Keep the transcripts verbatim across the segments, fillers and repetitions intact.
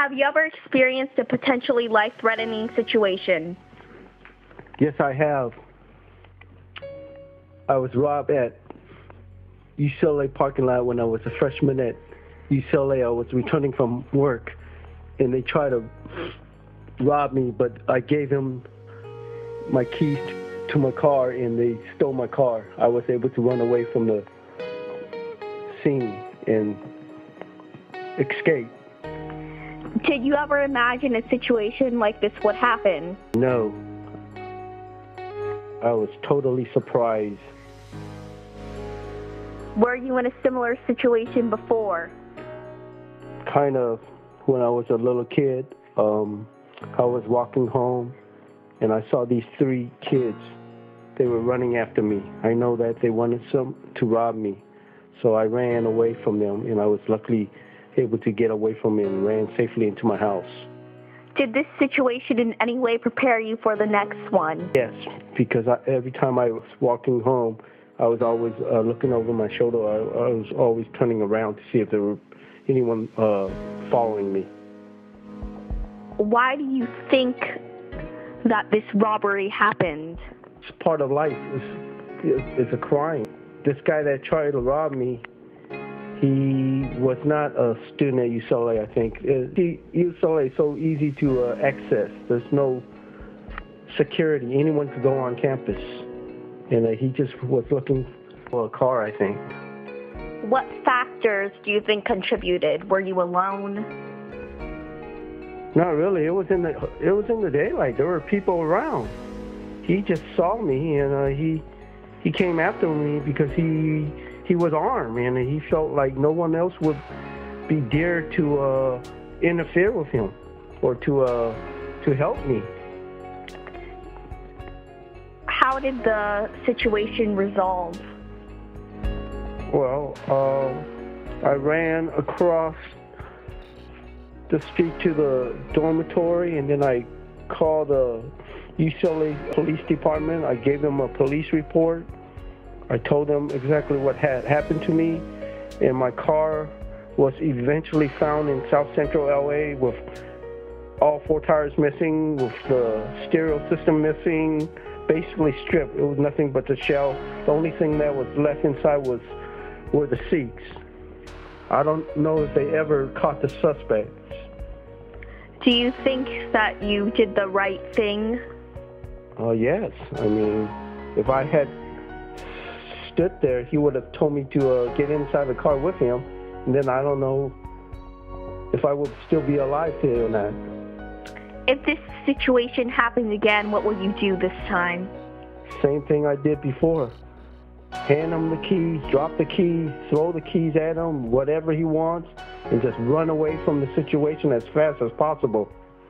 Have you ever experienced a potentially life-threatening situation? Yes, I have. I was robbed at U C L A parking lot when I was a freshman at U C L A. I was returning from work, and they tried to rob me, but I gave them my keys to my car, and they stole my car. I was able to run away from the scene and escape. Did you ever imagine a situation like this would happen? No. I was totally surprised. Were you in a similar situation before? Kind of. When I was a little kid, um, I was walking home, and I saw these three kids. They were running after me. I know that they wanted some to rob me, so I ran away from them, and I was luckily able to get away from them and ran safely into my house. Did this situation in any way prepare you for the next one? Yes, because I, every time I was walking home, I was always uh, looking over my shoulder. I, I was always turning around to see if there were anyone uh, following me. Why do you think that this robbery happened? It's part of life. It's, it's a crime. This guy that tried to rob me, he was not a student at U C L A, I think. It, he, U C L A is so easy to uh, access. There's no security. Anyone could go on campus. And uh, he just was looking for a car, I think. What factors do you think contributed? Were you alone? Not really. It was in the it was in the daylight. There were people around. He just saw me, and uh, he he came after me because he he was armed, and he felt like no one else would be dare to uh, interfere with him or to uh, to help me. How did the situation resolve? Well, uh, I ran across the street to the dormitory, and then I called the U C L A Police Department. I gave them a police report. I told them exactly what had happened to me, and my car was eventually found in South Central L A with all four tires missing, with the stereo system missing, basically stripped. It was nothing but the shell. The only thing that was left inside was were the seats. I don't know if they ever caught the suspects. Do you think that you did the right thing? Uh, yes. I mean, if I had stood there, he would have told me to uh, get inside the car with him, and then I don't know if I would still be alive today or not. If this situation happens again, what will you do this time? Same thing I did before. Hand him the keys, drop the keys, throw the keys at him, whatever he wants, and just run away from the situation as fast as possible.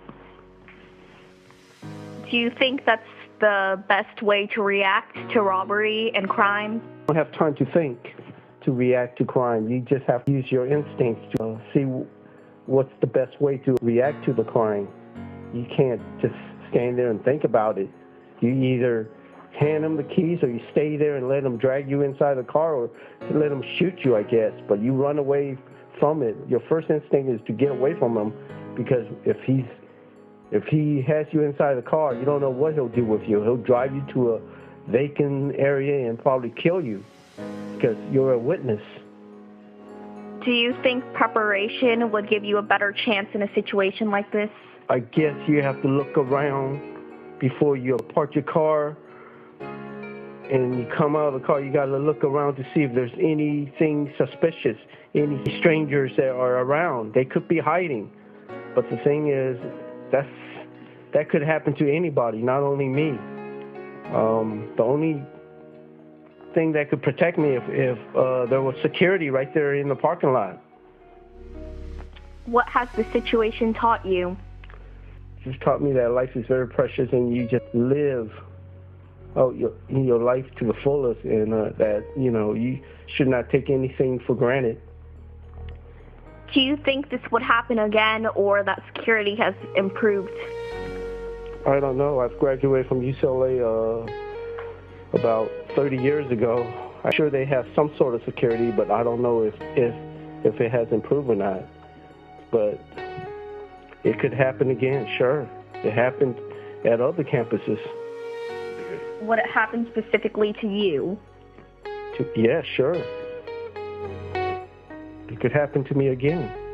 Do you think that's the best way to react to robbery and crime? You don't have time to think to react to crime. You just have to use your instincts to uh, see what's the best way to react to the crime. You can't just stand there and think about it. You either hand them the keys or you stay there and let them drag you inside the car, or let them shoot you, I guess. But you run away from it. Your first instinct is to get away from him, because if he's if he has you inside the car, you don't know what he'll do with you. He'll drive you to a vacant area and probably kill you because you're a witness. Do you think preparation would give you a better chance in a situation like this? I guess you have to look around before you park your car and you come out of the car. You got to look around to see if there's anything suspicious, any strangers that are around. They could be hiding. But the thing is, that's that could happen to anybody, not only me. Um, the only thing that could protect me if, if uh, there was security right there in the parking lot. What has the situation taught you? It's taught me that life is very precious, and you just live oh, your, your life to the fullest, and uh, that, you know, you should not take anything for granted. Do you think this would happen again, or that security has improved? I don't know. I've graduated from U C L A uh, about thirty years ago. I'm sure they have some sort of security, but I don't know if, if, if it has improved or not. But It could happen again, sure. It happened at other campuses. Would it happen specifically to you? To, yeah, sure. It could happen to me again.